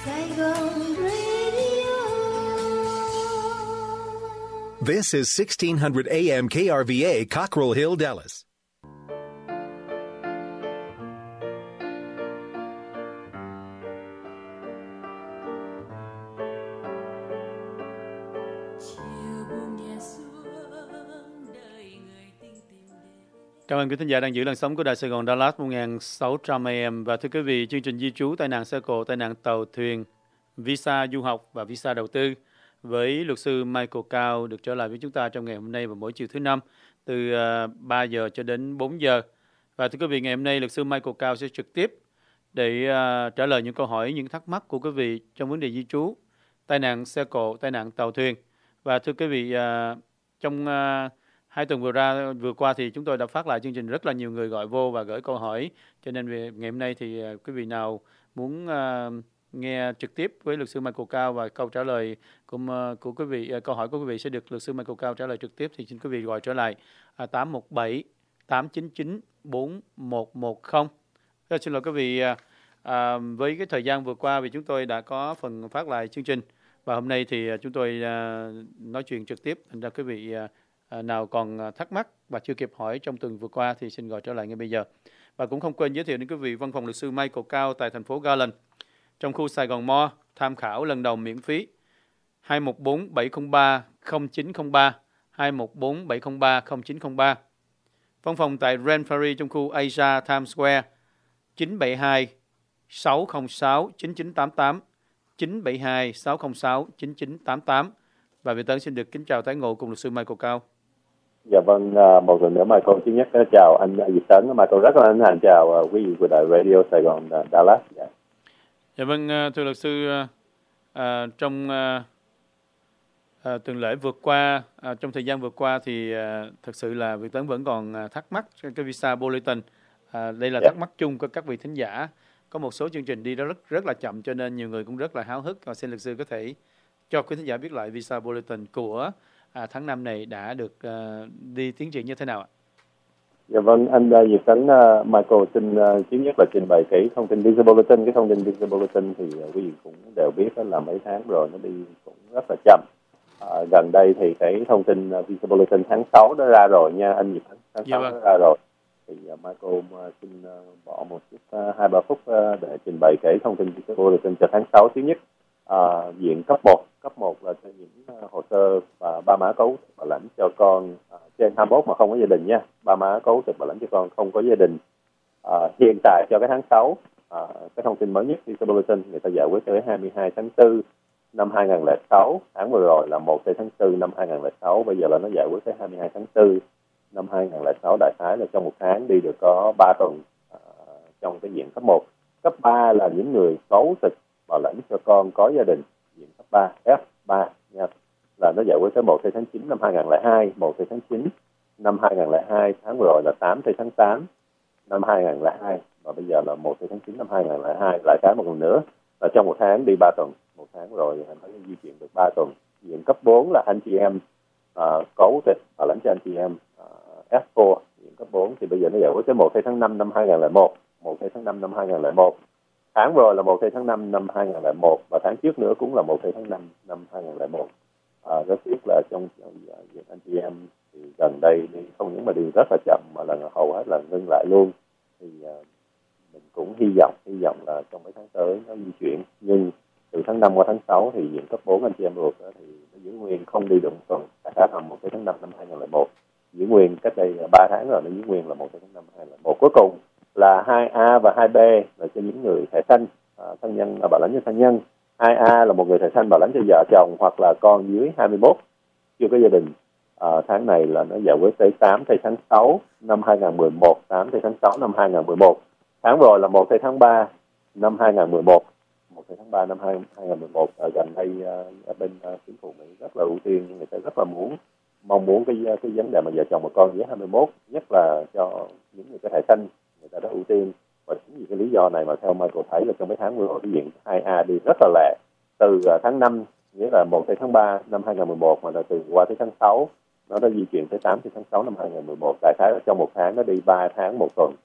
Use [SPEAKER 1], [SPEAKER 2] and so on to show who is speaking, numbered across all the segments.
[SPEAKER 1] Saigon Radio.
[SPEAKER 2] This is 1600 AM KRVA, Cockrell Hill, Dallas.
[SPEAKER 3] Cảm ơn quý thính giả đang giữ làn sóng của Đài Sài Gòn Dallas 1600 AM. Và thưa quý vị, chương trình di trú, tai nạn xe cộ, tai nạn tàu thuyền, visa du học và visa đầu tư với luật sư Michael Cao được trở lại với chúng ta trong ngày hôm nay và mỗi chiều thứ Năm từ 3 giờ cho đến 4 giờ. Và thưa quý vị, ngày hôm nay luật sư Michael Cao sẽ trực tiếp để trả lời những câu hỏi, những thắc mắc của quý vị trong vấn đề di trú, tai nạn xe cộ, tai nạn tàu thuyền. Và thưa quý vị, trong 2 tuần vừa qua thì chúng tôi đã phát lại chương trình, rất là nhiều người gọi vô và gửi câu hỏi, cho nên ngày hôm nay thì quý vị nào muốn nghe trực tiếp với luật sư Michael Cao và câu trả lời của quý vị, câu hỏi của quý vị sẽ được luật sư Michael Cao trả lời trực tiếp, thì xin quý vị gọi trở lại 817 899 4110. Xin lỗi quý vị, với cái thời gian vừa qua vì chúng tôi đã có phần phát lại chương trình và hôm nay thì chúng tôi nói chuyện trực tiếp, thành ra quý vị nào còn thắc mắc và chưa kịp hỏi trong tuần vừa qua thì xin gọi trở lại ngay bây giờ. Và cũng không quên giới thiệu đến quý vị văn phòng luật sư Michael Cao tại thành phố Garland trong khu Sài Gòn Mo, tham khảo lần đầu miễn phí 214-703-0903 214-703-0903. Văn phòng tại Grand Prairie trong khu Asia Times Square 972-606-9988 972-606-9988. Và Việt Tân xin được kính chào tái ngộ cùng luật sư Michael Cao.
[SPEAKER 4] Dạ vâng, một lần nữa Michael thứ nhất chào anh Việt Tấn. Michael rất là hân hạnh chào quý vị của đài Radio Sài Gòn Dallas.
[SPEAKER 3] Dạ vâng, thưa luật sư, trong tuần lễ vừa qua, trong thời gian vừa qua thì thật sự là Việt Tấn vẫn còn thắc mắc cái visa bulletin. Đây là thắc mắc chung của các vị thính giả. Có một số chương trình đi đó rất là chậm, cho nên nhiều người cũng rất là háo hức. Và xin luật sư có thể cho quý thính giả biết lại visa bulletin của tháng 5 này đã được đi tiến triển như thế nào ạ?
[SPEAKER 4] Dạ vâng, anh Việt Tấn, Michael xin trước nhất là trình bày cái thông tin visa bulletin. Cái thông tin visa bulletin thì quý vị cũng đều biết đó, là mấy tháng rồi nó đi cũng rất là chậm. Gần đây thì cái thông tin visa bulletin tháng 6 đã ra rồi nha anh Việt Tấn, tháng 6 đã ra rồi. Thì Michael xin bỏ một chút 2-3 phút để trình bày cái thông tin visa bulletin cho tháng 6. Thứ nhất, diện cấp 1. Cấp 1 là cho những hồ sơ và ba má cấu bảo lãnh cho con trên 21 mà không có gia đình nha. Ba má cấu tịch bảo lãnh cho con không có gia đình. Hiện tại cho cái tháng 6, cái thông tin mới nhất visa bulletin người ta giải quyết tới 22 tháng 4 năm 2006. Tháng vừa rồi là 1 tháng 4 năm 2006. Bây giờ là nó giải quyết tới 22 tháng 4 năm 2006. Đại khái là trong một tháng đi được có 3 tuần trong cái diện cấp 1. Cấp 3 là những người cấu tịch bảo lãnh cho con có gia đình, diện cấp 3, F3 nha, là nó giải quyết tới 1 tháng 9 năm 2002, 1 tháng 9 năm 2002, tháng vừa rồi là 8 tháng 8 năm 2002 và bây giờ là 1 tháng 9 năm 2002. Lại cái một lần nữa là trong một tháng đi 3 tuần, một tháng rồi anh phải di chuyển được 3 tuần. Diện cấp 4 là anh chị em cấu tịch bảo lãnh cho anh chị em F4, diện cấp 4 thì bây giờ nó giải quyết tới 1 tháng 5 năm 2001, 1 tháng 5 năm 2001. Tháng rồi là 1 tháng 5 năm 2001 và tháng trước nữa cũng là 1 tháng 5 năm 2001. Rất tiếc là trong diện anh chị em thì gần đây đi không những mà đi rất là chậm mà là hầu hết là ngưng lại luôn. Thì mình cũng hy vọng là trong mấy tháng tới nó di chuyển. Nhưng từ tháng 5 qua tháng 6 thì diện cấp 4 anh chị em ruột thì nó giữ nguyên không đi được một tuần. Cả năm 1 tháng 5 năm 2001. Giữ nguyên cách đây 3 tháng rồi nó giữ nguyên là 1 tháng 5 năm 2001. Cuối cùng là 2A và 2B là cho những người thẻ xanh, thân nhân bảo lãnh cho thân nhân. 2A là một người thẻ xanh bảo lãnh cho vợ chồng hoặc là con dưới 21 chưa có gia đình. Tháng này là nó giải quyết tới 8 tháng 6 năm 2011, 8 tháng 6 năm 2011. Tháng rồi là 1 tháng 3 năm 2011, 1 tháng 3 năm 2011. Ở gần đây ở bên chính phủ Mỹ rất là ưu tiên, người ta rất là mong muốn cái vấn đề mà vợ chồng và con dưới 21, nhất là cho những người có thẻ xanh, người ta đã ưu tiên. Và chính vì cái lý do này mà theo Michael thấy là trong mấy tháng vừa rồi cái diện 2A đi rất là lẹ. Từ tháng 5, nghĩa là 1 tháng 3 năm 2011 mà là từ qua tới tháng 6, nó đã di chuyển tới 8 tháng 6 năm 2011. Đại khái là trong một tháng nó đi 3 tháng một tuần.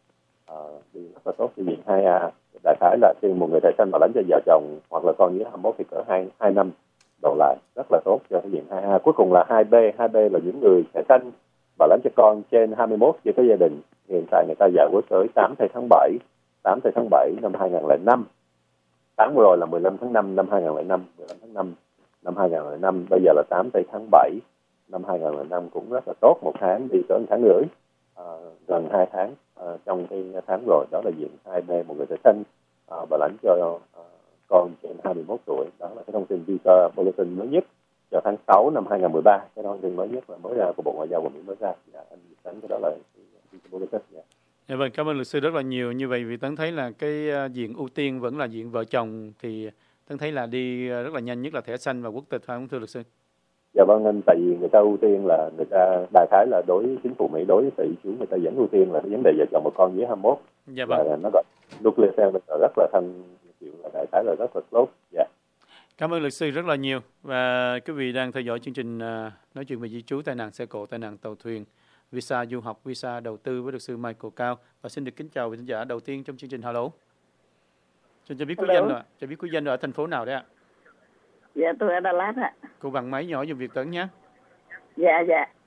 [SPEAKER 4] đi rất là tốt cho diện 2A. Đại khái là khi một người thẻ xanh bảo lãnh cho vợ chồng hoặc là con dưới 21 thì cỡ 2 năm đổ lại, rất là tốt cho cái diện 2A. Cuối cùng là 2B. 2B là những người thẻ xanh bảo lãnh cho con trên 21 chưa có gia đình. Hiện tại người ta giải quyết tới 8 tháng 7 năm 2005. Tháng vừa rồi là 15 tháng 5 năm 2005, 15 tháng 5 năm 2005, bây giờ là 8 tháng 7 năm 2005, cũng rất là tốt, một tháng đi tới 1 tháng rưỡi, gần 2 tháng trong cái tháng rồi. Đó là diện 2B, một người thẻ xanh bảo lãnh cho con trên 21 tuổi. Đó là cái thông tin visa bulletin mới nhất cho tháng 6 năm 2013. Cái thông tin mới nhất là mới ra của Bộ Ngoại giao của Mỹ mới ra. Dạ, anh Tấn, cái đó là visa bulletin. Dạ.
[SPEAKER 3] Dạ vâng, cảm ơn luật sư rất là nhiều. Như vậy vì Tấn thấy là cái diện ưu tiên vẫn là diện vợ chồng, thì Tấn thấy là đi rất là nhanh, nhất là thẻ xanh và quốc tịch, phải không thưa luật sư?
[SPEAKER 4] Dạ vâng, anh, tại vì người ta ưu tiên là người ta đại khái là đối với chính phủ Mỹ, đối với tỷ phú, người ta vẫn ưu tiên là cái vấn đề vợ chồng một con dưới 21.
[SPEAKER 3] Dạ vâng.
[SPEAKER 4] Và nó gọi nuclear family là rất là thân, là đại khái là rất là tốt. Dạ.
[SPEAKER 3] Cảm ơn luật sư rất là nhiều. Và quý vị đang theo dõi chương trình nói chuyện về di trú, tai nạn xe cộ, tai nạn tàu thuyền, visa du học, visa đầu tư với luật sư Michael Cao. Và xin được kính chào vị khán giả đầu tiên trong chương trình. Hello. Xin cho biết quý danh rồi. Cho biết quý danh ở thành phố nào đấy ạ?
[SPEAKER 5] Dạ, tôi ở Đà Lạt ạ.
[SPEAKER 3] Cô bằng máy nhỏ giùm việc Tấn nhé.
[SPEAKER 5] Dạ.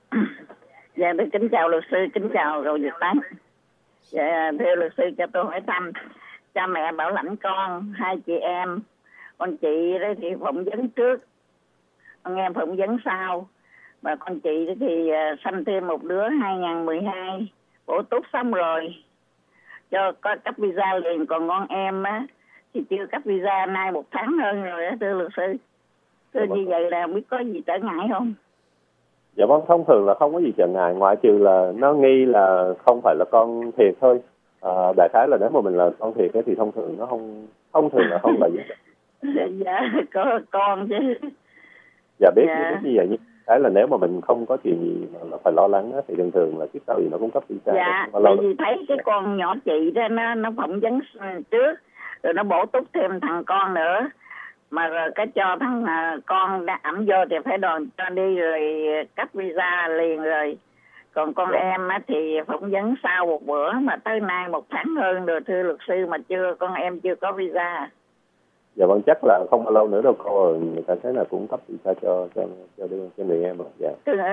[SPEAKER 5] Dạ, tôi kính chào luật sư, kính chào cậu Việt Tấn. Dạ, thưa luật sư, cho tôi hỏi thăm. Cha mẹ bảo lãnh con, 2 chị em. Con chị đấy thì phỏng vấn trước, con em phỏng vấn sau. Và con chị thì sanh thêm một đứa 2012, bổ túc xong rồi, cho có cấp visa liền. Còn con em á thì chưa cấp visa, nay 1 tháng hơn rồi đó, thưa luật sư. Thưa, như vậy là không biết có gì trở ngại không?
[SPEAKER 4] Dạ vâng, thông thường là không có gì trở ngại, ngoại trừ là nó nghi là không phải là con thiệt thôi. Đại khái là nếu mà mình là con thiệt thì thông thường nó không là không là gì.
[SPEAKER 5] Dạ, có con chứ.
[SPEAKER 4] Dạ, biết như vậy. Nhưng cái là nếu mà mình không có chuyện gì mà là phải lo lắng á, thì thường là kiếp sau gì nó cũng cấp visa.
[SPEAKER 5] Dạ, bởi vì thấy cái con nhỏ chị đó nó phỏng vấn trước, rồi nó bổ túc thêm thằng con nữa. Mà rồi cái cho thằng con đã ẩm vô thì phải đòn cho đi rồi cấp visa liền rồi. Còn con em á thì phỏng vấn sau một bữa, mà tới nay 1 tháng hơn rồi thưa luật sư, mà con em chưa có visa.
[SPEAKER 4] Dạ vâng, chắc là không bao lâu nữa đâu cô, rồi người ta thấy là cũng cấp visa cho người em rồi. Dạ.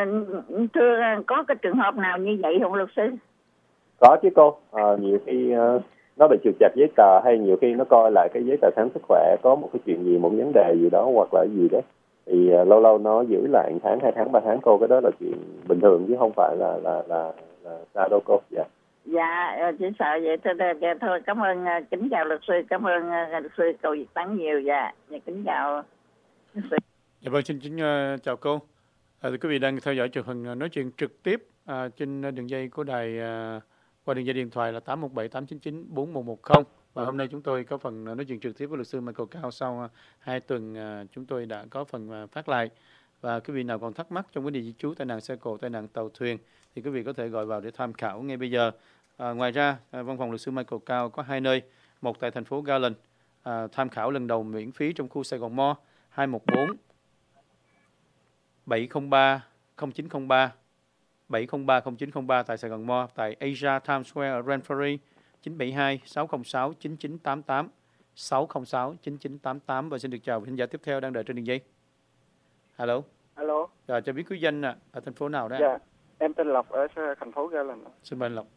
[SPEAKER 5] Thưa, có cái trường hợp nào như vậy không luật sư?
[SPEAKER 4] Có chứ cô. Nhiều khi nó bị trục trặc giấy tờ, hay nhiều khi nó coi lại cái giấy tờ khám sức khỏe, có một cái chuyện gì, một vấn đề gì đó hoặc là gì đấy, thì lâu lâu nó giữ lại 1 tháng, 2 tháng, 3 tháng cô. Cái đó là chuyện bình thường chứ không phải là sao đâu cô. Dạ.
[SPEAKER 5] Dạ, chỉ sợ vậy thôi. Cảm ơn, kính chào luật sư, cảm ơn luật sư Cầu Việt Tấn nhiều. Dạ, kính chào luật sư.
[SPEAKER 3] Dạ vâng, xin chào cô. Quý vị đang theo dõi truyền hình nói chuyện trực tiếp trên đường dây của đài qua đường dây điện thoại là 817-899-4110. Và hôm nay chúng tôi có phần nói chuyện trực tiếp với luật sư Michael Cao. Sau 2 tuần chúng tôi đã có phần phát lại. Và quý vị nào còn thắc mắc trong vấn đề di trú, tai nạn xe cộ, tai nạn tàu thuyền thì quý vị có thể gọi vào để tham khảo ngay bây giờ. Ngoài ra, văn phòng luật sư Michael Cao có 2 nơi, một tại thành phố Garland, tham khảo lần đầu miễn phí trong khu Sài Gòn Mo, 214 703 0903 703 0903 tại Sài Gòn Mo. Tại Asia Times Square ở Ranfurly, 972 606 9988 606 9988. Và xin được chào khán giả tiếp theo đang đợi trên đường dây. Hello.
[SPEAKER 6] Alo.
[SPEAKER 3] Dạ, cho biết quý danh ở thành phố nào đó?
[SPEAKER 6] Dạ, em tên Lộc ở thành phố Garland.
[SPEAKER 3] Xin mời anh Lộc.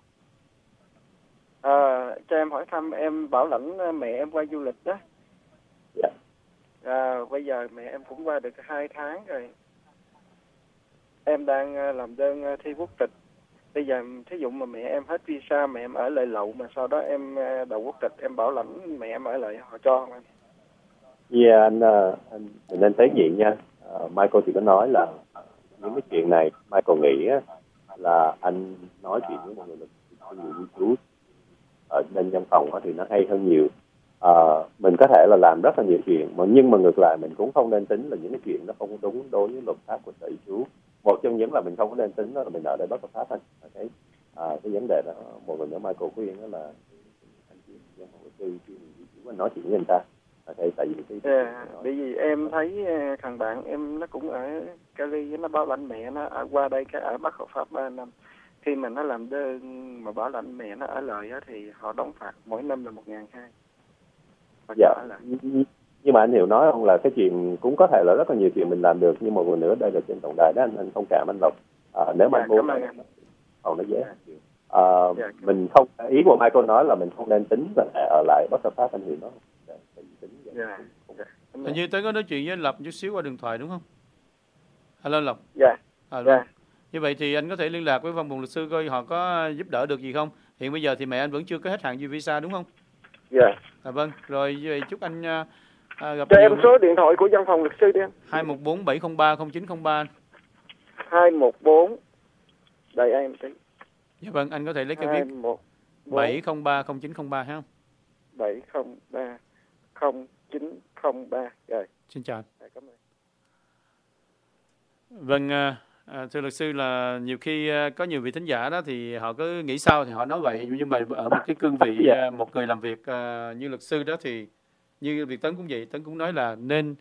[SPEAKER 6] Cho em hỏi thăm, em bảo lãnh mẹ em qua du lịch đó.
[SPEAKER 4] Dạ.
[SPEAKER 6] Bây giờ mẹ em cũng qua được 2 tháng rồi. Em đang làm đơn thi quốc tịch. Bây giờ thí dụ mà mẹ em hết visa, mẹ em ở lại lậu, mà sau đó em đậu quốc tịch, em bảo lãnh mẹ em ở lại, họ cho không anh?
[SPEAKER 4] Dạ, anh nên thấy vậy nha. Michael thì có nói là những cái chuyện này Michael nghĩ là anh nói chuyện với một người người di trú ở bên văn phòng thì nó hay hơn nhiều. Mình có thể là làm rất là nhiều chuyện, nhưng mà ngược lại mình cũng không nên tính là những cái chuyện nó không có đúng đối với luật pháp của sở di trú. Một trong những là mình không có nên tính đó là mình ở đây bất hợp pháp anh. Cái vấn đề đó một lần nữa Michael khuyên đó là anh chị dân hộ sư khi mình di trú anh nói chuyện với người ta. Tại vì
[SPEAKER 6] bởi vì em thấy thằng bạn em nó cũng ở Cali, nó bảo lãnh mẹ nó qua đây cái ở bất hợp pháp 3 năm. khi mà nó làm đơn mà bảo lãnh mẹ nó ở lại á, thì họ đóng phạt mỗi năm là 1.200.
[SPEAKER 4] Dạ. Nhưng mà anh hiểu nói không, là cái chuyện cũng có thể là rất là nhiều chuyện mình làm được, nhưng mà một lần nữa đây là trên tổng đài đó, anh thông cảm anh Lộc. Nếu mà anh muốn còn nó dễ chịu. Mình không, ý của Michael nói là mình không nên tính là ở lại bất hợp pháp, anh hiểu nó không?
[SPEAKER 3] Hình như tới có nói chuyện với Lập chút xíu qua điện thoại đúng không? Alo Lộc.
[SPEAKER 6] Dạ.
[SPEAKER 3] Dạ. Như vậy thì anh có thể liên lạc với văn phòng luật sư coi họ có giúp đỡ được gì không? Hiện bây giờ thì mẹ anh vẫn chưa có hết hạn visa đúng không?
[SPEAKER 6] Dạ.
[SPEAKER 3] Vâng. Rồi như vậy chúc anh gặp
[SPEAKER 6] cho em số điện thoại của văn phòng luật sư đi anh.
[SPEAKER 3] 214-703-0903.
[SPEAKER 6] 214. Đợi em tí.
[SPEAKER 3] Dạ vâng, anh có thể lấy cái viết 703-0903 ha.
[SPEAKER 6] 703-0903. Rồi.
[SPEAKER 3] Xin chào.
[SPEAKER 6] Cảm ơn.
[SPEAKER 3] Vâng, thưa luật sư là nhiều khi có nhiều vị thính giả đó thì họ cứ nghĩ sao thì họ nói vậy, nhưng mà ở một cái cương vị một người làm việc như luật sư đó thì như việc Tấn cũng vậy, Tấn cũng nói là nên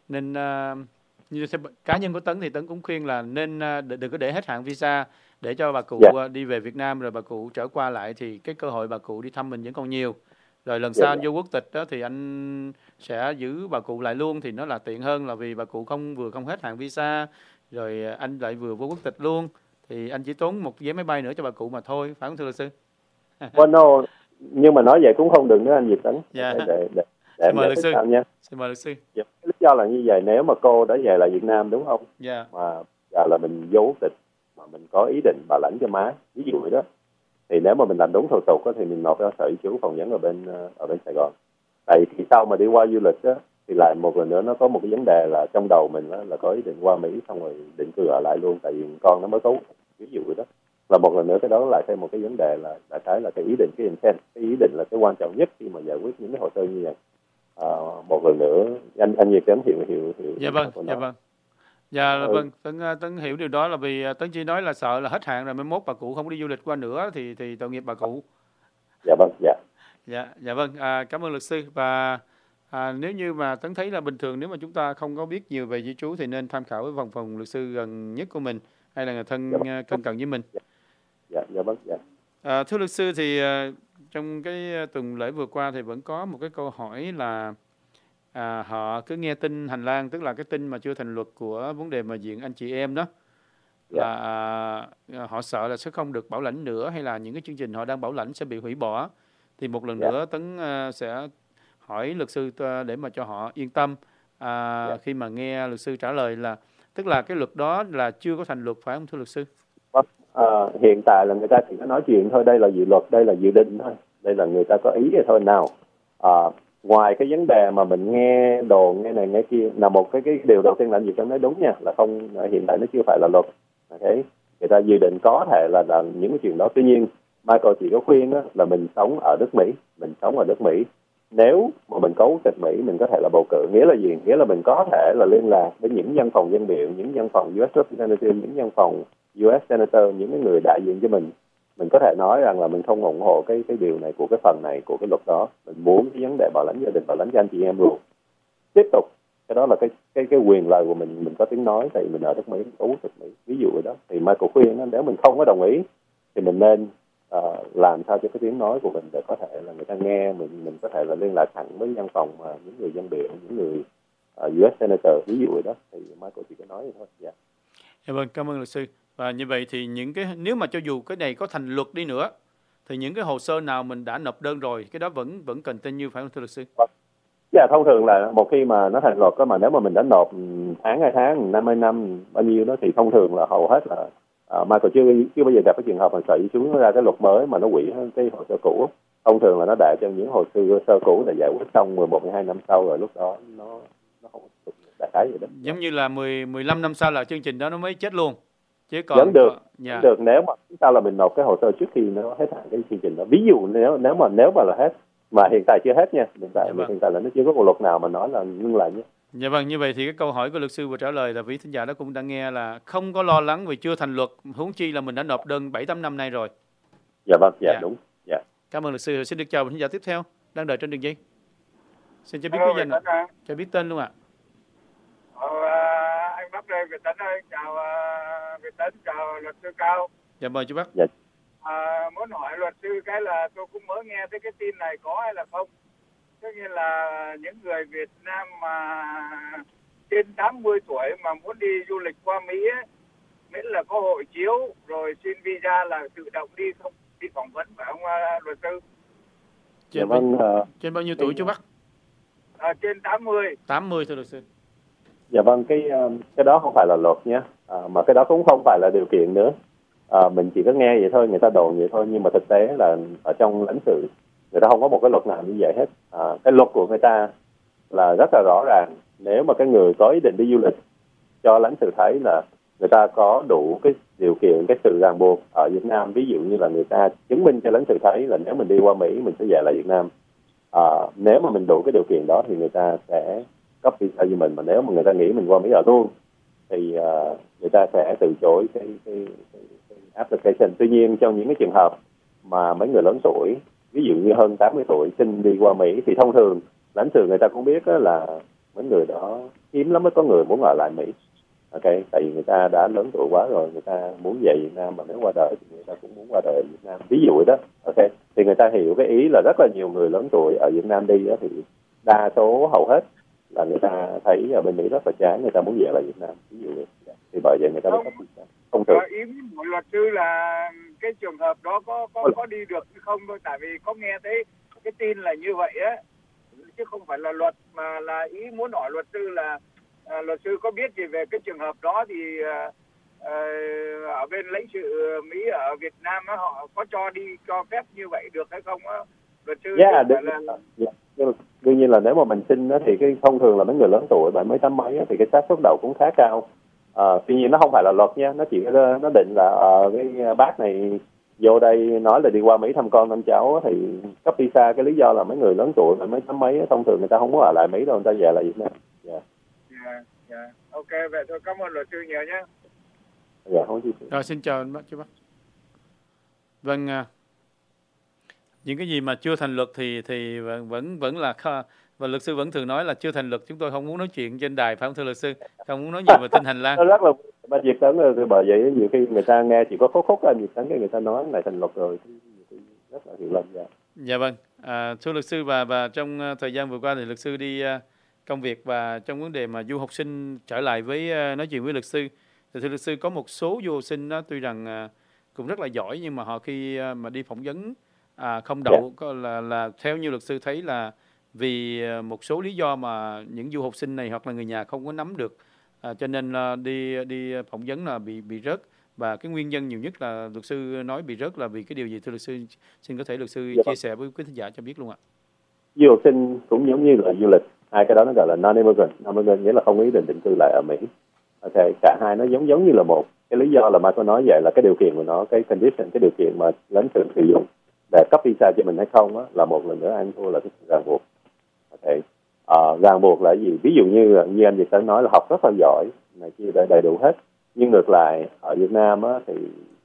[SPEAKER 3] như cá nhân của Tấn thì Tấn cũng khuyên là nên đừng có để hết hạn visa để cho bà cụ đi về Việt Nam rồi bà cụ trở qua lại thì cái cơ hội bà cụ đi thăm mình vẫn còn nhiều. Rồi lần sau anh vô quốc tịch đó thì anh sẽ giữ bà cụ lại luôn thì nó là tiện hơn, là vì bà cụ không hết hạn visa rồi anh lại vừa vô quốc tịch luôn thì anh chỉ tốn một vé máy bay nữa cho bà cụ mà thôi, phải không thưa luật sư?
[SPEAKER 4] No, nhưng mà nói vậy cũng không được nữa anh Diệp Tấn.
[SPEAKER 3] Dạ.
[SPEAKER 4] Để mời luật sư nha.
[SPEAKER 3] Xin mời luật sư.
[SPEAKER 4] Dạ. Lý do là như vậy, nếu mà cô đã về lại Việt Nam đúng không?
[SPEAKER 3] Dạ.
[SPEAKER 4] Mà giờ là mình vô quốc tịch mà mình có ý định bảo lãnh cho má, ví dụ vậy đó, thì nếu mà mình làm đúng thủ tục đó, thì mình nộp cho sở di trú phỏng vấn ở bên Sài Gòn. Tại thì sau mà đi qua du lịch đó, thì lại một lần nữa nó có một cái vấn đề là trong đầu mình đó, là có ý định qua Mỹ xong rồi định cư ở lại luôn, tại vì con nó mới tốt, ví dụ vậy đó. Và một lần nữa cái đó lại thêm một cái vấn đề là đại khái là cái ý định, cái intent, cái ý định là cái quan trọng nhất khi mà giải quyết những cái hồ sơ như vậy. Một lần nữa anh Nhiệt Tấn hiểu.
[SPEAKER 3] Dạ vâng. Dạ vâng, Tấn hiểu điều đó, là vì Tấn chỉ nói là sợ là hết hạn rồi mai mốt bà cụ không đi du lịch qua nữa thì tội nghiệp bà cụ.
[SPEAKER 4] Dạ vâng.
[SPEAKER 3] Dạ vâng, cảm ơn luật sư. Và nếu như mà Tấn thấy là bình thường nếu mà chúng ta không có biết nhiều về di trú thì nên tham khảo với văn phòng luật sư gần nhất của mình hay là người thân thân cận với mình.
[SPEAKER 4] Dạ vâng.
[SPEAKER 3] Thưa luật sư thì trong cái tuần lễ vừa qua thì vẫn có một cái câu hỏi là họ cứ nghe tin hành lang, tức là cái tin mà chưa thành luật của vấn đề mà diện anh chị em đó, là họ sợ là sẽ không được bảo lãnh nữa, hay là những cái chương trình họ đang bảo lãnh sẽ bị hủy bỏ. Thì một lần nữa Tấn sẽ hỏi luật sư để mà cho họ yên tâm khi mà nghe luật sư trả lời là tức là cái luật đó là chưa có thành luật, phải không thưa luật sư?
[SPEAKER 4] Hiện tại là người ta chỉ có nói chuyện thôi, đây là dự luật, đây là dự định thôi, đây là người ta có ý vậy thôi nào. Ngoài cái vấn đề mà mình nghe đồn nghe này nghe kia, là một cái điều đầu tiên là gì tôi nói đúng nha, là không, hiện tại nó chưa phải là luật. Okay. Người ta dự định có thể là những cái chuyện đó. Tuy nhiên Michael chỉ có khuyên đó, là mình sống ở nước Mỹ, nếu mà mình có quốc tịch Mỹ mình có thể là bầu cử. Nghĩa là gì? Nghĩa là mình có thể là liên lạc với những văn phòng dân biểu, những văn phòng US Representative, những văn phòng US Senator, những cái người đại diện cho mình có thể nói rằng là mình không ủng hộ cái điều này của cái phần này của cái luật đó, mình muốn cái vấn đề bảo lãnh gia đình, bảo lãnh cho anh chị em luôn. Tiếp tục, cái đó là cái quyền lợi của mình có tiếng nói, tại vì mình ở nước Mỹ, có quốc tịch Mỹ, ví dụ vậy đó. Thì Michael khuyên đó, nếu mình không có đồng ý thì mình nên làm sao cho cái tiếng nói của mình để có thể là người ta nghe mình có thể là liên lạc thẳng với văn phòng những người dân biểu, những người US Senator, ví dụ vậy đó. Thì Michael chỉ có nói vậy thôi. Dạ.
[SPEAKER 3] Vâng, cảm ơn luật sư. Và như vậy thì những cái, nếu mà cho dù cái này có thành luật đi nữa thì những cái hồ sơ nào mình đã nộp đơn rồi, cái đó vẫn continue, phải không thưa luật sư?
[SPEAKER 4] Dạ, thông thường là một khi mà nó thành luật đó, mà nếu mà mình đã nộp tháng 2 tháng, 50 năm bao nhiêu đó, thì thông thường là hầu hết là Michael chưa bao giờ gặp cái trường hợp mà sở di trú nó ra cái luật mới mà nó hủy cái hồ sơ cũ. Thông thường là nó để cho những hồ sơ cũ để giải quyết xong 11-12 năm sau, rồi lúc đó nó không đại khái vậy đó.
[SPEAKER 3] Giống như là 15 năm sau là chương trình đó nó mới chết luôn. Chứ còn
[SPEAKER 4] vẫn được nếu mà sao là mình nộp cái hồ sơ trước khi nó hết hạn cái chương trình đó. Ví dụ nếu mà là hết, mà hiện tại chưa hết nha, hiện tại là nó chưa có một luật nào mà nói là ngưng lại nhé.
[SPEAKER 3] Dạ vâng, như vậy thì cái câu hỏi của luật sư vừa trả lời là vị thính giả đó cũng đã nghe là không có lo lắng vì chưa thành luật, huống chi là mình đã nộp đơn 7-8 năm nay rồi.
[SPEAKER 4] Dạ vâng, dạ đúng. Dạ.
[SPEAKER 3] Cảm ơn luật sư. Xin được chào vị thính giả tiếp theo đang đợi trên đường dây. Xin cho biết cái danh ạ. Cho biết tên luôn ạ.
[SPEAKER 7] Anh Bắc đây, Việt Tấn ơi, chào Việt Tấn, chào luật sư Cao.
[SPEAKER 3] Dạ mời chú Bắc.
[SPEAKER 4] Dạ.
[SPEAKER 7] Muốn hỏi luật sư cái là tôi cũng mới nghe thấy cái tin này có hay là không. Tất nhiên là những người Việt Nam mà trên 80 tuổi mà muốn đi du lịch qua Mỹ ấy, miễn là có hộ chiếu rồi xin visa là tự động đi, không đi phỏng vấn phải không luật sư?
[SPEAKER 3] Trên,
[SPEAKER 4] Dạ vâng,
[SPEAKER 3] trên bao nhiêu tuổi chú Bắc?
[SPEAKER 7] Trên 80.
[SPEAKER 3] 80 thưa luật sư.
[SPEAKER 4] Dạ vâng, cái đó không phải là luật nhé, mà cái đó cũng không phải là điều kiện nữa. Mình chỉ có nghe vậy thôi, người ta đồn vậy thôi, nhưng mà thực tế là ở trong lãnh sự người ta không có một cái luật nào như vậy hết. Cái luật của người ta là rất là rõ ràng. Nếu mà cái người có ý định đi du lịch cho lãnh sự thấy là người ta có đủ cái điều kiện, cái sự ràng buộc ở Việt Nam, ví dụ như là người ta chứng minh cho lãnh sự thấy là nếu mình đi qua Mỹ mình sẽ về lại Việt Nam. Nếu mà mình đủ cái điều kiện đó thì người ta sẽ cấp visa cho mình, mà nếu mà người ta nghĩ mình qua Mỹ ở luôn thì người ta sẽ từ chối cái application. Tuy nhiên trong những cái trường hợp mà mấy người lớn tuổi, ví dụ như hơn 80 tuổi xin đi qua Mỹ thì thông thường lãnh sự người ta cũng biết là mấy người đó hiếm lắm mới có người muốn ở lại Mỹ. Ok, tại vì người ta đã lớn tuổi quá rồi, người ta muốn về Việt Nam, mà nếu qua đời thì người ta cũng muốn qua đời ở Việt Nam, ví dụ đó. Ok, thì người ta hiểu cái ý là rất là nhiều người lớn tuổi ở Việt Nam đi đó, thì đa số hầu hết là người ta thấy ở bên Mỹ rất là chán, người ta muốn về lại Việt Nam, ví dụ vậy. Thì bởi vậy người ta mới cấp visa. Không được.
[SPEAKER 7] Ý của luật sư là cái trường hợp đó có đi được hay không thôi, tại vì có nghe thấy cái tin là như vậy á, chứ không phải là luật, mà là ý muốn hỏi luật sư là luật sư có biết gì về cái trường hợp đó, thì ở bên lãnh sự Mỹ ở Việt Nam á, họ có cho phép như vậy được hay không á luật sư?
[SPEAKER 4] Đương nhiên là nếu mà mình xin đó, thì cái thông thường là mấy người lớn tuổi, bảy mấy tám mấy thì cái xác suất đậu cũng khá cao. Tuy nhiên nó không phải là luật nha, nó chỉ nó định là cái bác này vô đây nói là đi qua Mỹ thăm con thăm cháu thì cấp visa. Cái lý do là mấy người lớn tuổi bảy mấy tám mấy thông thường người ta không muốn ở lại Mỹ đâu, người ta về lại Việt Nam.
[SPEAKER 7] Dạ. Ok, vậy thôi, cảm ơn luật sư nhiều nhé.
[SPEAKER 4] Dạ, không gì.
[SPEAKER 3] Rồi xin chào anh chú Bắc. Vâng, những cái gì mà chưa thành luật thì vẫn là, và luật sư vẫn thường nói là chưa thành luật chúng tôi không muốn nói chuyện trên đài, phải không thưa luật sư? Không muốn nói nhiều về tin hành lang.
[SPEAKER 4] Rất là bà Việt Tấn, bởi vậy nhiều khi người ta nghe chỉ có khúc anh Việt Tấn, cái người ta nói này thành luật rồi thì rất là hiểu lầm.
[SPEAKER 3] Dạ vâng, thưa luật sư, và trong thời gian vừa qua thì luật sư đi công việc, và trong vấn đề mà du học sinh trở lại với nói chuyện với luật sư, thì thưa luật sư có một số du học sinh đó tuy rằng cũng rất là giỏi, nhưng mà họ khi mà đi phỏng vấn không đậu, là theo như luật sư thấy là vì một số lý do mà những du học sinh này hoặc là người nhà không có nắm được, cho nên đi phỏng vấn là bị rớt. Và cái nguyên nhân nhiều nhất là luật sư nói bị rớt là vì cái điều gì thưa luật sư? Xin có thể luật sư chia sẻ với quý thính giả cho biết luôn ạ.
[SPEAKER 4] Du học sinh cũng giống như là du lịch, hai cái đó nó gọi là non-immigrant. Non-immigrant nghĩa là không ý định định cư lại ở Mỹ. Ok, cả hai nó giống như là một. Cái lý do là Michael nói vậy là cái điều kiện của nó, cái condition, cái điều kiện mà lãnh sự sử dụng để cấp visa cho mình hay không á, là một lần nữa anh thua là cái ràng buộc. Ok, ràng buộc là gì? Ví dụ như anh Việt Tấn nói là học rất là giỏi, này kia đầy đủ hết, nhưng ngược lại ở Việt Nam á, thì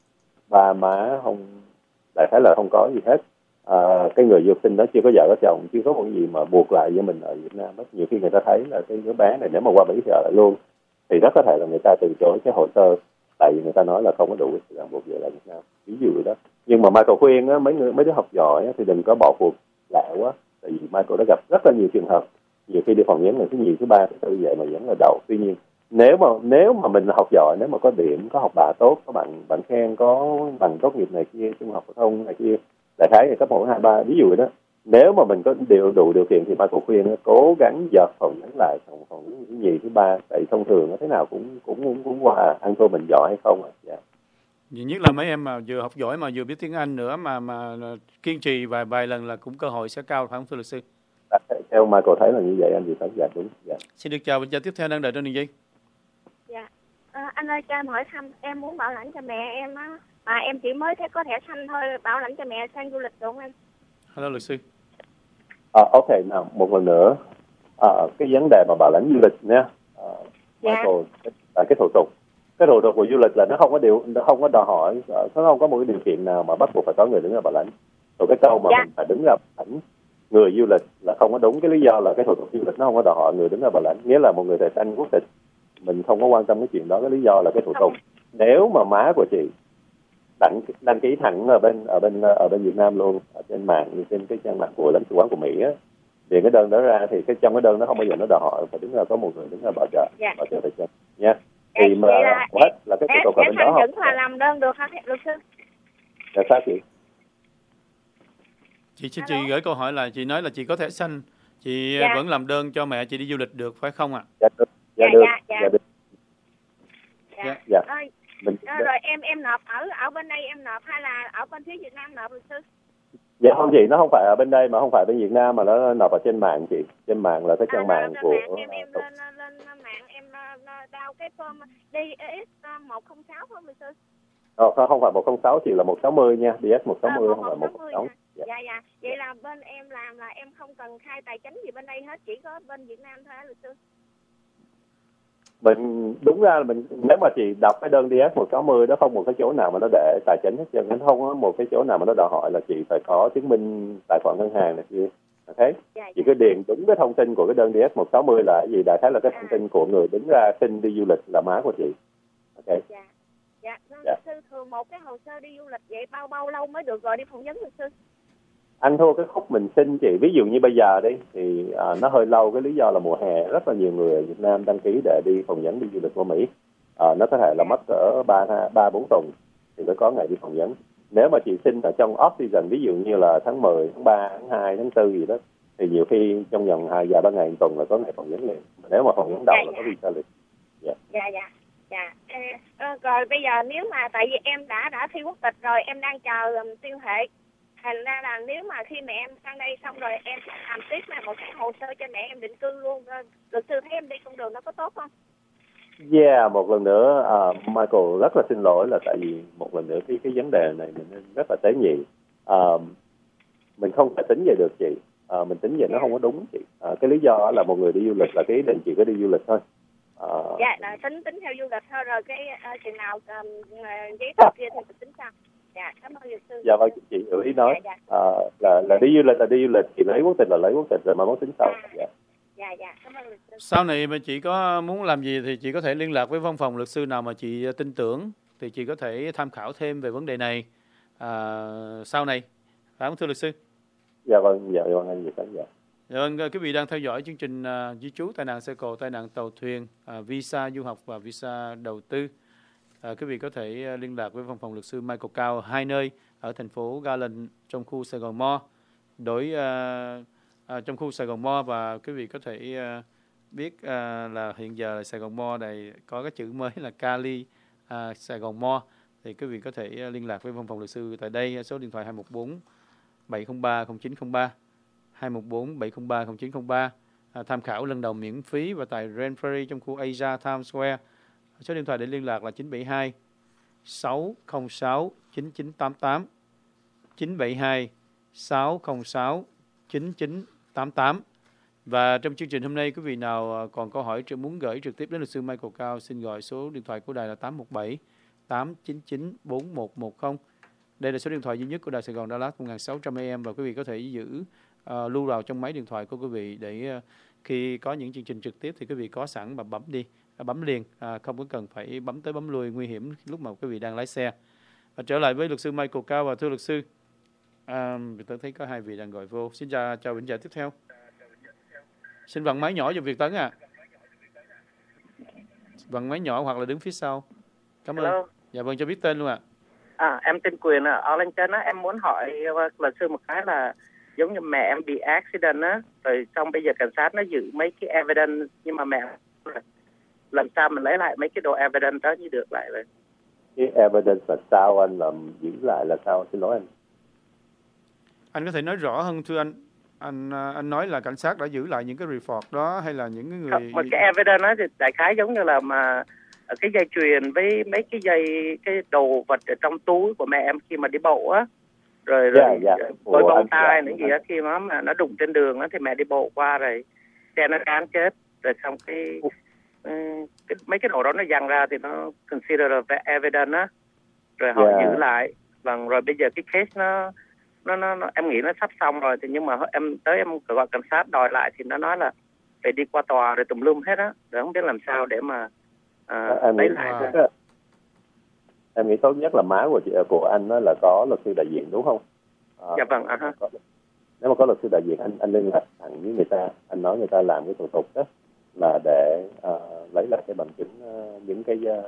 [SPEAKER 4] ba má không, đại khái là không có gì hết. Cái người du học sinh đó chưa có vợ có chồng, chưa có một gì mà buộc lại với mình ở Việt Nam hết. Nhiều khi người ta thấy là cái đứa bé này nếu mà qua Mỹ thì ở lại luôn, thì rất có thể là người ta từ chối cái hồ sơ, tại vì người ta nói là không có đủ sự ràng buộc về lại Việt Nam, ví dụ đó. Nhưng mà Michael khuyên á, mấy đứa học giỏi á, thì đừng có bỏ cuộc lẹ quá, tại vì Michael đã gặp rất là nhiều trường hợp, nhiều khi đi phỏng vấn là thứ nhì thứ ba thứ tư vậy mà vẫn là đậu. Tuy nhiên nếu mà mình học giỏi, nếu mà có điểm, có học bạ tốt, có bằng khen, có bằng tốt nghiệp này kia, trung học phổ thông này kia, đại khái là cấp 1, 2, 3, ví dụ đó. Nếu mà mình có đủ điều kiện thì Michael khuyên cố gắng dợt phỏng vấn lại, phỏng vấn thứ nhì thứ ba, tại thông thường thế nào cũng qua, ăn thua mình giỏi hay không ạ. Dạ.
[SPEAKER 3] Nhất là mấy em mà vừa học giỏi mà vừa biết tiếng Anh nữa, mà kiên trì vài lần là cũng cơ hội sẽ cao, phải không thưa luật sư?
[SPEAKER 4] Theo Michael thấy là như vậy, anh Việt Tấn. Dạ, đúng. Dạ.
[SPEAKER 3] Xin được chào bệnh nhân tiếp theo đang đợi trên đường dây.
[SPEAKER 1] Dạ, anh ơi, cho em hỏi thăm, em muốn bảo lãnh cho mẹ em á, mà em chỉ mới có thẻ xanh thôi, bảo lãnh cho mẹ sang du lịch được không anh?
[SPEAKER 3] Hello luật sư.
[SPEAKER 4] Ok, nào một lần nữa, cái vấn đề mà bảo lãnh du lịch nha, Michael, là cái thủ tục của du lịch là nó không có đòi hỏi, nó không có một cái điều kiện nào mà bắt buộc phải có người đứng ra bảo lãnh. Rồi cái câu mà mình phải đứng ra bảo lãnh người du lịch là không có đúng. Cái lý do là cái thủ tục du lịch nó không có đòi hỏi người đứng ra bảo lãnh, nghĩa là một người thẻ xanh quốc tịch mình không có quan tâm cái chuyện đó. Cái lý do là cái thủ tục, nếu mà má của chị đăng ký thẳng ở bên Việt Nam luôn, ở trên mạng, trên cái trang mạng của lãnh sự quán của Mỹ á. Điền cái đơn đó ra thì trong cái đơn đó không bao giờ nó đòi hỏi phải đứng ra có một người đứng ra bảo trợ tài chính nha. Thì mà hết là cái thủ tục ở bên đó
[SPEAKER 1] vẫn là làm đơn được hả luật sư?
[SPEAKER 4] Là sao chị?
[SPEAKER 3] Chị xin chị gửi câu hỏi là chị nói là chị có thẻ xanh, chị vẫn làm đơn cho mẹ chị đi du lịch được phải không ạ?
[SPEAKER 4] Dạ được.
[SPEAKER 1] Dạ. Rồi em nộp ở bên đây em nộp hay là ở bên phía Việt Nam nộp luật sư?
[SPEAKER 4] Dạ không chị, nó không phải ở bên đây mà không phải bên Việt Nam mà nó nộp ở trên mạng chị. Trên mạng là cái trang mạng của
[SPEAKER 1] em lên mạng em đào cái form DS 106 không luật sư?
[SPEAKER 4] Không phải 106, chỉ là 160 nha, DS 160 không phải 106.
[SPEAKER 1] Dạ. Vậy là bên em làm là em không cần khai tài chính gì bên đây hết, chỉ có bên Việt Nam thôi luật sư?
[SPEAKER 4] Mình đúng ra là nếu mà chị đọc cái đơn DS 160 đó, không một cái chỗ nào mà nó để tài chính hết trơn, không có một cái chỗ nào mà nó đòi hỏi là chị phải có chứng minh tài khoản ngân hàng này kia. Thế chị cứ điền đúng cái thông tin của cái đơn DS 160 là cái gì, đại khái là cái thông tin của người đứng ra xin đi du lịch là má của chị.
[SPEAKER 1] Luật sư, thường một cái hồ sơ đi du lịch vậy bao lâu mới được gọi đi phỏng vấn luật sư?
[SPEAKER 4] Anh thua cái khúc mình xin chị, ví dụ như bây giờ đi thì nó hơi lâu, cái lý do là mùa hè rất là nhiều người ở Việt Nam đăng ký để đi phỏng vấn đi du lịch qua Mỹ. Nó có thể là mất cỡ 3-4 tuần thì mới có ngày đi phỏng vấn. Nếu mà chị xin ở trong off season, ví dụ như là tháng 10, tháng 3, tháng 2, tháng 4 gì đó, thì nhiều khi trong vòng 2-3 ngày 1 tuần là có ngày phỏng vấn liền. Nếu mà phỏng vấn đầu là có visa liền.
[SPEAKER 1] Rồi bây giờ nếu mà tại vì em đã thi quốc tịch rồi, em đang chờ tuyên thệ, thành ra là nếu mà khi mẹ em sang đây xong rồi em làm tiếp là một cái hồ sơ cho mẹ em định cư luôn, luật sư thấy em đi con đường nó có tốt không?
[SPEAKER 4] Một lần nữa Michael rất là xin lỗi, là tại vì một lần nữa cái vấn đề này mình rất là tế nhị. Mình không thể tính về được chị, mình tính về nó không có đúng chị. Cái lý do là một người đi du lịch là cái ý định chị có đi du lịch thôi.
[SPEAKER 1] Tính theo du lịch thôi, rồi cái chừng nào giấy tờ kia thì tính sao? Cảm ơn luật sư.
[SPEAKER 4] Vâng, chị hiểu ý nói. Là đi du lịch là đi du lịch, chị lấy quốc tịch là lấy quốc tịch rồi mà muốn tính sau.
[SPEAKER 1] Cảm ơn luật sư.
[SPEAKER 3] Sau này mà chị có muốn làm gì thì chị có thể liên lạc với văn phòng luật sư nào mà chị tin tưởng, thì chị có thể tham khảo thêm về vấn đề này sau này. Phải không thưa luật sư?
[SPEAKER 4] Dạ vâng, anh Việt Khánh.
[SPEAKER 3] Vâng, quý vị đang theo dõi chương trình di trú, tai nạn xe cộ, tai nạn tàu thuyền, visa du học và visa đầu tư. Quý vị có thể liên lạc với văn phòng luật sư Michael Cao, 2 nơi ở thành phố Garland trong khu Sài Gòn Mo, trong khu Sài Gòn Mo, và quý vị có thể biết là hiện giờ là Sài Gòn Mo này có cái chữ mới là Cali Sài Gòn Mo, thì quý vị có thể liên lạc với văn phòng luật sư tại đây, số điện thoại 214 703 0903 214 703 0903, tham khảo lần đầu miễn phí và tại Renfrew trong khu Asia Times Square. Số điện thoại để liên lạc là 972 606 9988 972 606 9988. Và trong chương trình hôm nay, quý vị nào còn câu hỏi muốn gửi trực tiếp đến luật sư Michael Cao, xin gọi số điện thoại của đài là 817 899 4110. Đây là số điện thoại duy nhất của Đài Sài Gòn Dallas 1600 AM, và quý vị có thể giữ lưu vào trong máy điện thoại của quý vị để khi có những chương trình trực tiếp thì quý vị có sẵn mà bấm liền, không có cần phải bấm tới bấm lui nguy hiểm lúc mà quý vị đang lái xe. Và trở lại với luật sư Michael Cao. Và thưa luật sư, tôi thấy có 2 vị đang gọi vô. Xin chào bình tiếp theo. Xin vặn máy nhỏ giùm Việt Tấn vặn máy nhỏ hoặc là đứng phía sau. Cảm ơn. Dạ vâng, cho biết tên luôn ạ.
[SPEAKER 8] Em tên Quyền ở Arlington á. Em muốn hỏi luật sư một cái là giống như mẹ em bị accident á, rồi xong bây giờ cảnh sát nó giữ mấy cái evidence, nhưng mà mẹ làm sao mình lấy lại mấy cái đồ evidence đó như được lại vậy?
[SPEAKER 4] Cái evidence là sao anh, làm giữ lại là sao? Xin lỗi anh.
[SPEAKER 3] Anh có thể nói rõ hơn thưa anh. Anh nói là cảnh sát đã giữ lại những cái report đó hay là những người...
[SPEAKER 8] Một cái evidence đó thì đại khái giống như là mà cái dây chuyền với mấy cái cái đồ vật ở trong túi của mẹ em khi mà đi bộ á, rồi đôi bông tai nữa gì đó, khi mà nó đụng trên đường á thì mẹ đi bộ qua rồi xe nó cán chết, rồi xong mấy cái đồ đó nó dằn ra thì nó consider evidence á, rồi họ giữ lại. Vâng, rồi bây giờ cái case nó em nghĩ nó sắp xong rồi, thì nhưng mà em gọi cảnh sát đòi lại thì nó nói là phải đi qua tòa rồi tùm lum hết á, rồi không biết làm sao để mà lấy lại.
[SPEAKER 4] em nghĩ tốt nhất là má của anh đó là có luật sư đại diện đúng không?
[SPEAKER 8] Dạ vâng.
[SPEAKER 4] Nếu mà có luật sư đại diện, anh liên lạc thẳng với người ta, anh nói người ta làm cái thủ tục đó là để lấy lại cái bằng chứng, những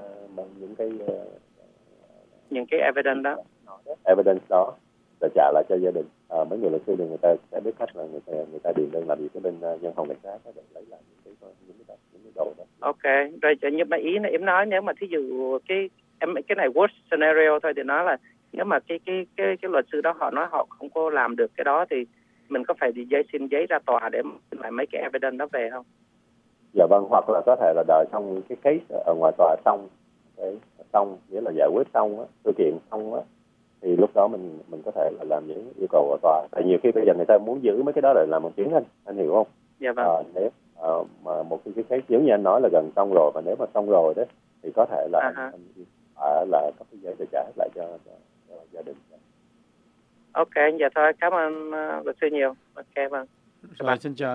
[SPEAKER 4] cái evidence đó để trả lại cho gia đình. Mấy người luật sư thì người ta sẽ biết cách là người ta điền đơn làm gì cái bên văn phòng cảnh sát để lấy lại những cái đồ đó.
[SPEAKER 8] Ok, rồi nhưng mà ý này em nói nếu mà thí dụ cái này worst scenario thôi thì nói là nếu mà cái luật sư đó họ nói họ không có làm được cái đó thì mình có phải xin giấy ra tòa để xin lại mấy cái evidence đó về không?
[SPEAKER 4] Dạ vâng, hoặc là có thể là đợi xong cái case ở ngoài tòa xong nghĩa là giải quyết xong á, sự kiện xong á, thì lúc đó mình có thể là làm những yêu cầu ở tòa. Tại nhiều khi bây giờ người ta muốn giữ mấy cái đó để làm bằng chứng anh hiểu không?
[SPEAKER 8] Dạ vâng.
[SPEAKER 4] Nếu mà một cái case giống như anh nói là gần xong rồi, và nếu mà xong rồi đó thì có thể là là có cái giấy để trả lại cho gia đình.
[SPEAKER 8] Ok, dạ thôi, cảm ơn luật sư nhiều. Ok, vâng.
[SPEAKER 3] Rồi, xin chào anh.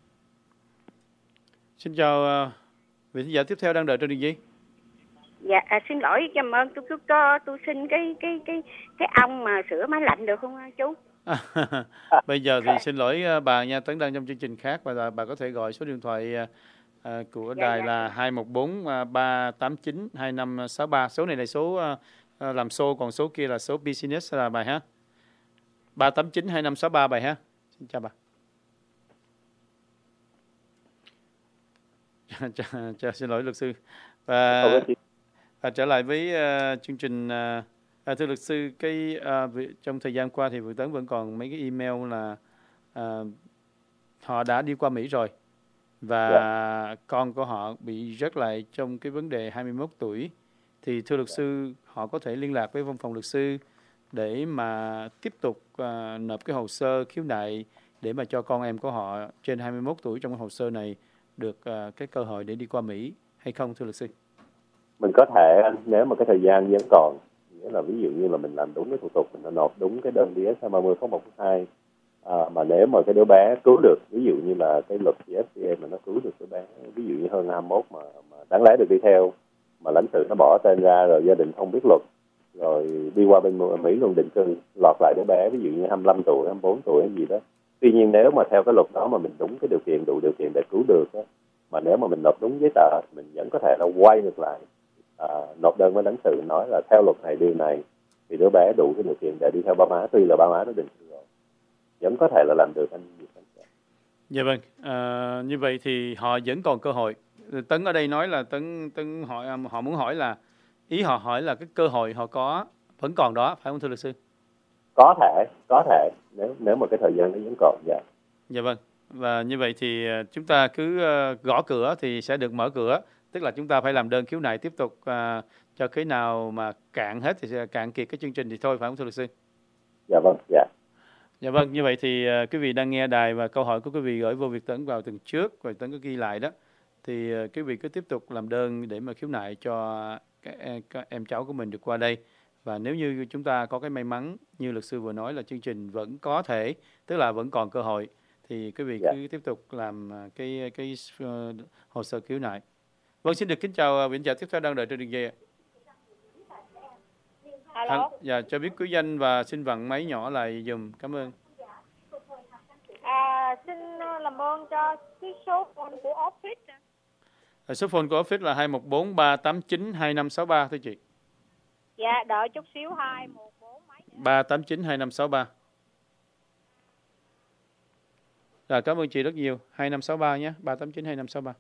[SPEAKER 3] Xin chào vị thính giả tiếp theo đang đợi trên đường dây.
[SPEAKER 1] Dạ, xin lỗi, cảm ơn, tôi xin cái ong mà sửa máy lạnh được không chú?
[SPEAKER 3] Bây giờ thì xin lỗi bà nha, Tấn đang trong chương trình khác, và bà có thể gọi số điện thoại của đài là 214-389-2563. Số này là số làm show, còn số kia là số business là bài ha. 389-2563 bài ha. Xin chào bà. Xin lỗi luật sư. Và trở lại với chương trình, thưa luật sư, trong thời gian qua thì Vũ Tấn vẫn còn mấy cái email là họ đã đi qua Mỹ rồi và con của họ bị rớt lại trong cái vấn đề 21 tuổi. Thì thưa luật sư, họ có thể liên lạc với văn phòng luật sư để mà tiếp tục nộp cái hồ sơ khiếu nại để mà cho con em của họ trên 21 tuổi trong cái hồ sơ này được cái cơ hội để đi qua Mỹ hay không, thưa luật sư?
[SPEAKER 4] Mình có thể, nếu mà cái thời gian vẫn còn, nghĩa là ví dụ như là mình làm đúng cái thủ tục, mình đã nộp đúng cái đơn DS-30-01-2, mà nếu mà cái đứa bé cứu được, ví dụ như là cái luật CFCA mà nó cứu được đứa bé, ví dụ như hơn 21 mà đáng lẽ được đi theo, mà lãnh sự nó bỏ tên ra rồi gia đình không biết luật, rồi đi qua bên Mỹ luôn định cư, lọt lại đứa bé ví dụ như 25 tuổi, 24 tuổi hay gì đó. Tuy nhiên nếu mà theo cái luật đó mà mình đúng cái điều kiện, đủ điều kiện để cứu được đó, mà nếu mà mình nộp đúng giấy tờ, mình vẫn có thể là quay ngược lại, nộp đơn với lãnh sự nói là theo luật này điều này thì đứa bé đủ cái điều kiện để đi theo ba má, tuy là ba má nó định cư rồi, vẫn có thể là làm được anh.
[SPEAKER 3] Dạ vâng, như vậy thì họ vẫn còn cơ hội. Tấn ở đây nói là Tấn hỏi, họ muốn hỏi là, ý họ hỏi là cái cơ hội họ có vẫn còn đó, phải không thưa luật sư?
[SPEAKER 4] Có thể nếu mà cái thời gian nó vẫn còn.
[SPEAKER 3] Dạ vâng, và như vậy thì chúng ta cứ gõ cửa thì sẽ được mở cửa, tức là chúng ta phải làm đơn khiếu nại tiếp tục cho cái nào mà cạn hết thì cạn kiệt cái chương trình thì thôi, phải không thưa luật sư?
[SPEAKER 4] Dạ vâng.
[SPEAKER 3] Dạ vâng, như vậy thì quý vị đang nghe đài và câu hỏi của quý vị gửi vô Việt Tấn vào tuần trước và Tấn có ghi lại đó, thì quý vị cứ tiếp tục làm đơn để mà khiếu nại cho các em cháu của mình được qua đây. Và nếu như chúng ta có cái may mắn như luật sư vừa nói là chương trình vẫn có thể, tức là vẫn còn cơ hội, thì quý vị cứ tiếp tục làm cái hồ sơ khiếu nại. Vâng, xin được kính chào vị khán giả tiếp theo đang đợi trên đường dây ạ.
[SPEAKER 1] Alo.
[SPEAKER 3] Dạ, cho biết quý danh và xin vặn máy nhỏ lại dùm, cảm ơn.
[SPEAKER 1] Xin làm ơn cho cái số phone của office.
[SPEAKER 3] Số phone của office là 214-389-2563 thưa chị.
[SPEAKER 1] Dạ, đợi chút xíu, 214 mấy.
[SPEAKER 3] 389-2563. Dạ, cảm ơn chị rất nhiều. 2563 nhé, 389-2563.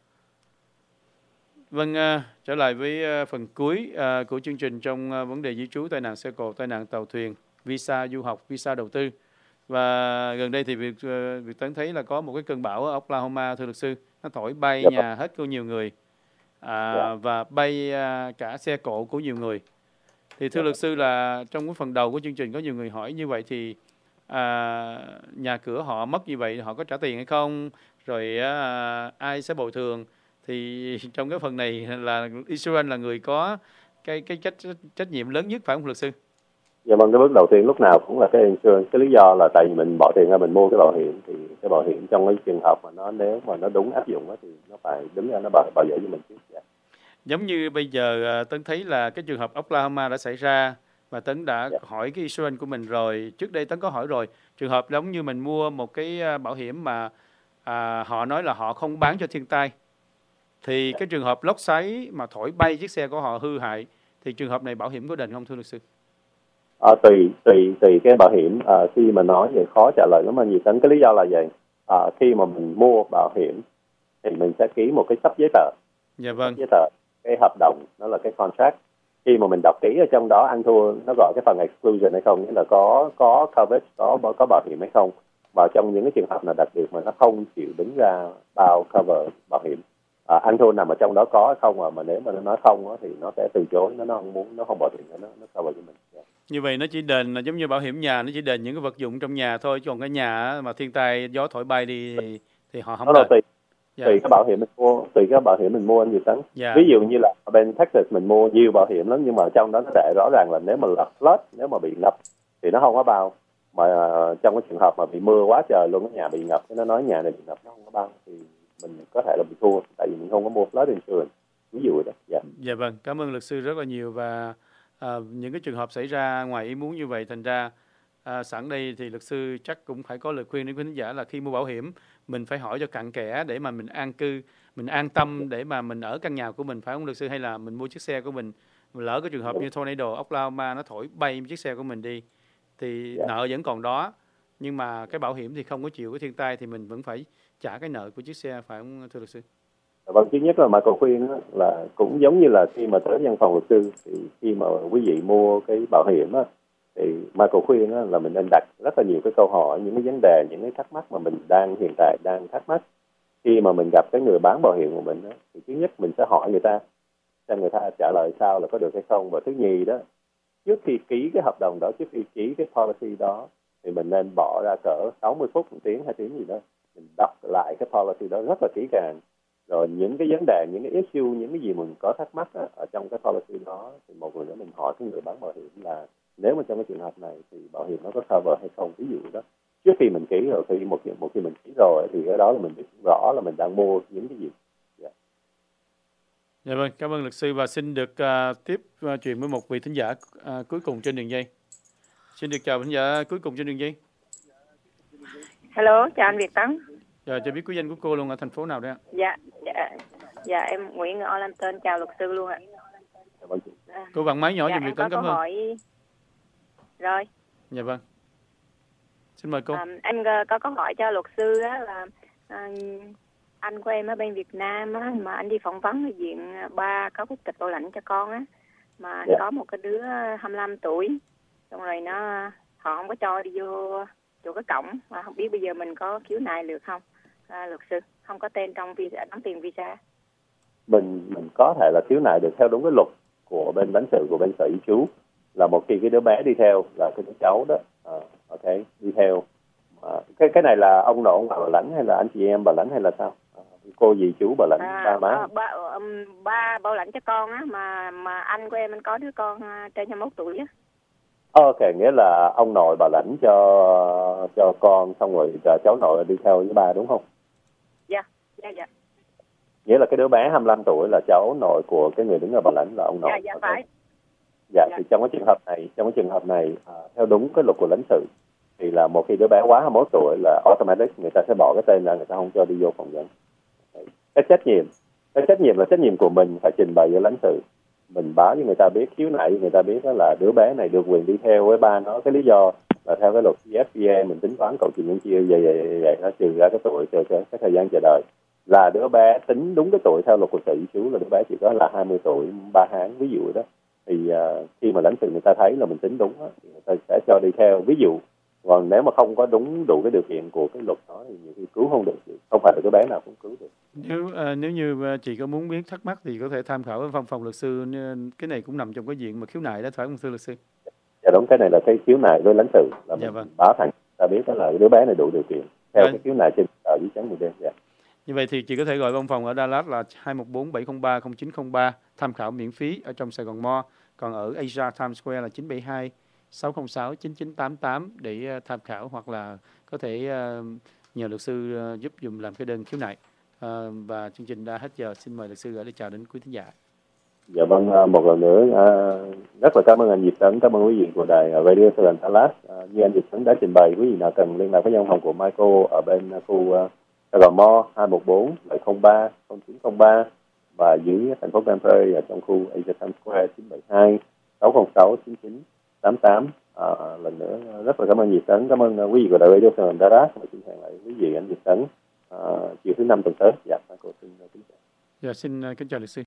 [SPEAKER 3] Vâng, trở lại với phần cuối của chương trình trong vấn đề di trú, tai nạn xe cộ, tai nạn tàu thuyền, visa du học, visa đầu tư. Và gần đây thì Việt Tấn thấy là có một cái cơn bão ở Oklahoma, thưa luật sư. Nó thổi bay nhà hết của nhiều người và bay cả xe cộ của nhiều người. Thì thưa luật sư là trong cái phần đầu của chương trình có nhiều người hỏi như vậy thì nhà cửa họ mất như vậy họ có trả tiền hay không? Rồi ai sẽ bồi thường? Thì trong cái phần này là Israel là người có cái trách nhiệm lớn nhất, phải không luật sư?
[SPEAKER 4] Dạ vâng, cái bước đầu tiên lúc nào cũng là cái insurance. Cái lý do là tại vì mình bỏ tiền ra mình mua cái bảo hiểm, thì cái bảo hiểm trong cái trường hợp mà nếu mà nó đúng áp dụng thì nó phải đứng ra nó bảo vệ cho mình trước.
[SPEAKER 3] Giống như bây giờ Tấn thấy là cái trường hợp Oklahoma đã xảy ra và Tấn đã hỏi cái insurance của mình rồi. Trước đây Tấn có hỏi rồi. Trường hợp giống như mình mua một cái bảo hiểm mà họ nói là họ không bán cho thiên tai. Thì cái trường hợp lốc xoáy mà thổi bay chiếc xe của họ hư hại thì trường hợp này bảo hiểm có đền không thưa luật sư?
[SPEAKER 4] Tùy cái bảo hiểm. Khi mà nói vậy khó trả lời lắm anh Việt Tấn. Cái lý do là vậy. Khi mà mình mua bảo hiểm thì mình sẽ ký một cái sắp giấy tờ.
[SPEAKER 3] Dạ vâng.
[SPEAKER 4] Giấy tờ, cái hợp đồng, nó là cái contract. Khi mà mình đọc kỹ ở trong đó, ăn thua nó gọi cái phần exclusion hay không, nghĩa là có coverage, có bảo hiểm hay không. Và trong những cái trường hợp nào đặc biệt mà nó không chịu đứng ra bao cover bảo hiểm, ăn thua nằm ở trong đó có hay không, mà nếu mà nó nói không đó, thì nó sẽ từ chối, nó không muốn, nó không bỏ tiền nó cover cho mình.
[SPEAKER 3] Như vậy nó chỉ đền là giống như bảo hiểm nhà, nó chỉ đền những cái vật dụng trong nhà thôi, còn cái nhà mà thiên tai gió thổi bay đi thì họ không đền.
[SPEAKER 4] Tùy cái bảo hiểm mình mua anh Việt Tấn. Ví dụ như là ở bên Texas mình mua nhiều bảo hiểm lắm, nhưng mà trong đó nó để rõ ràng là nếu mà flood, nếu mà bị ngập thì nó không có bao. Mà trong cái trường hợp mà bị mưa quá trời luôn, cái nhà bị ngập, nó nói nhà này bị ngập nó không có bao, thì mình có thể là bị thua, tại vì mình không có mua flood insurance, ví dụ vậy đó.
[SPEAKER 3] Dạ vâng, cảm ơn luật sư rất là nhiều. Và những cái trường hợp xảy ra ngoài ý muốn như vậy, thành ra sẵn đây thì luật sư chắc cũng phải có lời khuyên đến quý khán giả là khi mua bảo hiểm mình phải hỏi cho cặn kẽ để mà mình an cư, mình an tâm để mà mình ở căn nhà của mình, phải không luật sư? Hay là mình mua chiếc xe của mình lỡ cái trường hợp như tornado Oklahoma nó thổi bay chiếc xe của mình đi thì nợ vẫn còn đó, nhưng mà cái bảo hiểm thì không có chịu cái thiên tai thì mình vẫn phải trả cái nợ của chiếc xe, phải không thưa luật sư?
[SPEAKER 4] Vâng, thứ nhất là Michael khuyên là cũng giống như là khi mà tới văn phòng luật sư, thì khi mà quý vị mua cái bảo hiểm á, thì Michael khuyên là mình nên đặt rất là nhiều cái câu hỏi, những cái vấn đề, những cái thắc mắc mà mình hiện tại đang thắc mắc. Khi mà mình gặp cái người bán bảo hiểm của mình á, thì thứ nhất mình sẽ hỏi người ta xem người ta trả lời sao, là có được hay không. Và thứ nhì đó, trước khi ký cái hợp đồng đó, trước khi ký cái policy đó, thì mình nên bỏ ra cỡ 60 phút, 1 tiếng, 2 tiếng gì đó, mình đọc lại cái policy đó rất là kỹ càng. Rồi những cái vấn đề, những cái issue, những cái gì mình có thắc mắc ở trong cái policy đó, thì một lần nữa mình hỏi cái người bán bảo hiểm là nếu mà trong cái trường hợp này thì bảo hiểm nó có cover hay không, ví dụ đó. Trước khi mình ký rồi, một khi mình ký rồi thì cái đó là mình biết rõ là mình đang mua những cái gì.
[SPEAKER 3] Dạ vâng, cảm ơn luật sư và xin được tiếp chuyện với một vị thính giả cuối cùng trên đường dây. Xin được chào thính giả cuối cùng trên đường dây.
[SPEAKER 9] Hello, chào anh Việt Tấn.
[SPEAKER 3] Dạ, cho biết quý danh của cô luôn, ở thành phố nào đấy ạ?
[SPEAKER 9] Dạ, em Nguyễn ở Orlington, chào luật sư luôn ạ.
[SPEAKER 3] Cô bằng máy nhỏ giùm Việt Tấn, cảm ơn.
[SPEAKER 9] Hỏi... Rồi.
[SPEAKER 3] Dạ vâng. Xin mời cô.
[SPEAKER 9] Em có câu hỏi cho luật sư á, là anh của em ở bên Việt Nam á, mà anh đi phỏng vấn ở viện ba có quốc tịch bảo lãnh cho con á, mà anh có một cái đứa 25 tuổi, xong rồi họ không có cho đi vô chỗ cái cổng, mà không biết bây giờ mình có khiếu nại được không, luật sư? Không có tên trong visa, đóng tiền visa.
[SPEAKER 4] Mình có thể là khiếu nại được theo đúng cái luật của bên lãnh sự, của bên sở di trú, là một khi cái đứa bé đi theo, là cái đứa cháu đó, đi theo. Cái này là ông nội, ông bà bảo lãnh hay là anh chị em bảo lãnh hay là sao? Cô dì chú bảo lãnh, ba má?
[SPEAKER 9] Ba bảo lãnh cho con á, mà anh của em anh có đứa con trên 21 tuổi á.
[SPEAKER 4] Ok, nghĩa là ông nội bảo lãnh cho con, xong rồi cháu nội đi theo với ba, đúng không?
[SPEAKER 9] Dạ.
[SPEAKER 4] Nghĩa là cái đứa bé 25 tuổi là cháu nội của cái người đứng ở bảo lãnh là ông nội.
[SPEAKER 9] Dạ, phải.
[SPEAKER 4] Dạ, thì trong cái trường hợp này theo đúng cái luật của lãnh sự thì là một khi đứa bé quá 21 tuổi là automatic người ta sẽ bỏ cái tên ra, người ta không cho đi vô phỏng vấn. Cái trách nhiệm là trách nhiệm của mình, phải trình bày với lãnh sự, mình báo cho người ta biết, khiếu nại cho người ta biết đó là đứa bé này được quyền đi theo với ba nó. Cái lý do là theo cái luật CFPA mình tính toán cậu trừ nhân chia vậy nó trừ ra cái tuổi, trừ cái thời gian chờ đợi, là đứa bé tính đúng cái tuổi theo luật của sở di trú là đứa bé chỉ có là 20 tuổi 3 tháng, ví dụ đó. Thì khi mà lãnh sự người ta thấy là mình tính đúng đó, thì người ta sẽ cho đi theo, ví dụ. Còn nếu mà không có đủ cái điều kiện của cái luật đó thì nhiều khi cứu không được, không phải là đứa bé nào cũng cứu được.
[SPEAKER 3] Nếu như chị có muốn biết thắc mắc thì có thể tham khảo với văn phòng luật sư, cái này cũng nằm trong cái diện mà khiếu nại đó, phải không thưa luật sư?
[SPEAKER 4] Dạ đúng, cái này là cái khiếu nại với lãnh sự, là mình báo thẳng ta biết đó là đứa bé này đủ điều kiện theo cái khiếu nại trên tờ giấy trắng màu đen.
[SPEAKER 3] Như vậy thì chị có thể gọi văn phòng ở Dallas là 214-703-0903 tham khảo miễn phí ở trong Sài Gòn Mo. Còn ở Asia Times Square là 972-606-9988 để tham khảo, hoặc là có thể nhờ luật sư giúp dùm làm cái đơn khiếu nại. Và chương trình đã hết giờ. Xin mời luật sư gửi lời chào đến quý thính giả.
[SPEAKER 4] Dạ vâng, một lần nữa rất là cảm ơn anh Diệp Tấn, cảm ơn quý vị của đài Radio Sài Gòn Dallas. Như anh Diệp Tấn đã trình bày, quý vị nào cần liên lạc với văn phòng của Michael ở bên khu Sài Gòn Mall 214-703-0903 và dưới thành phố Canberra ở trong khu Asia Times Square 972-606-9988. Lần nữa rất là cảm ơn Diệp Tấn, cảm ơn quý vị của đài Radio Sài Gòn Dallas. Và xin hẹn lại quý vị anh Diệp Tấn chiều thứ Năm tuần tới. Dạ, Michael xin kính chào.
[SPEAKER 3] Dạ, xin kính chào luật sư.